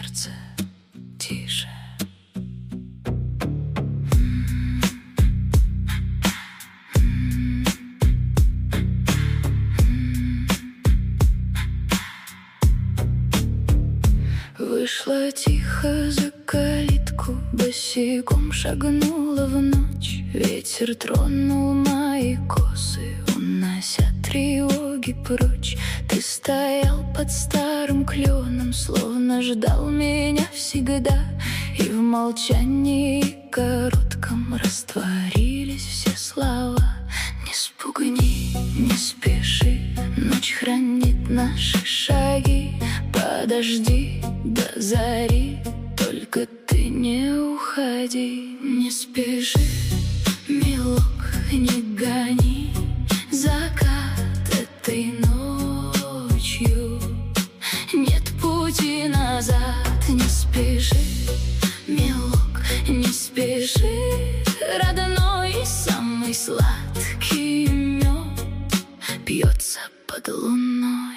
сердце тише. Вышла тихо за калитку, босиком шагнула в ночь. Ветер тронул мои косы, унося тревоги прочь. Ты стоял под старым кленом, словно ждал меня всегда. И в молчании коротком растворились все слова. Не спугни, не спеши, ночь хранит наши шаги. Подожди до зари, только ты не уходи. Не спеши, милок, не гони закат этой ночью. Нет пути назад. Не спеши, милок, не спеши. Родной и самый сладкий мед пьется под луной.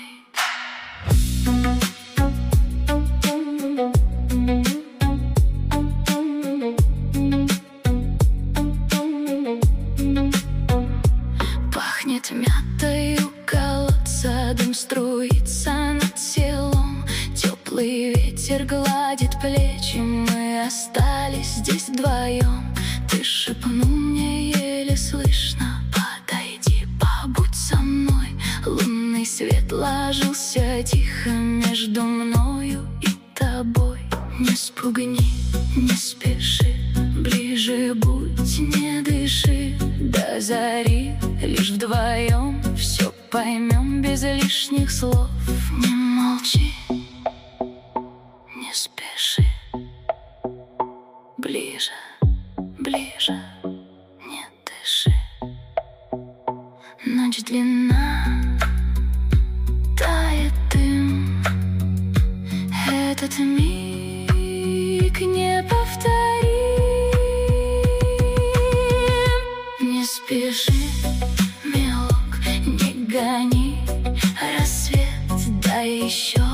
Пахнет мятой у колодца, дым струится над селом. Теплый ветер гладит плечи, мы остались здесь вдвоем. Ты шепнул мне еле слышно: подойди, побудь со мной. Лунный свет ложился тихо между мною и тобой. Не спугни, не спеши, ближе будь, не дыши. До зари лишь вдвоем все поймем без лишних слов. Не молчи, не спеши, ближе, ближе, не дыши. Ночь длинна, тает дым, этот миг не повторим. Не спеши, милок, не гони рассвет, дай еще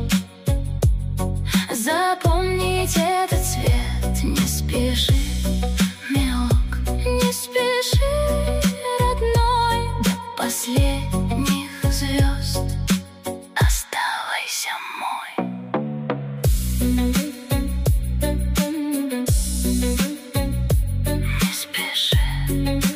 запомнить этот цвет. Не спеши, милок, не спеши, родной, до последних звезд оставайся мой. Не спеши.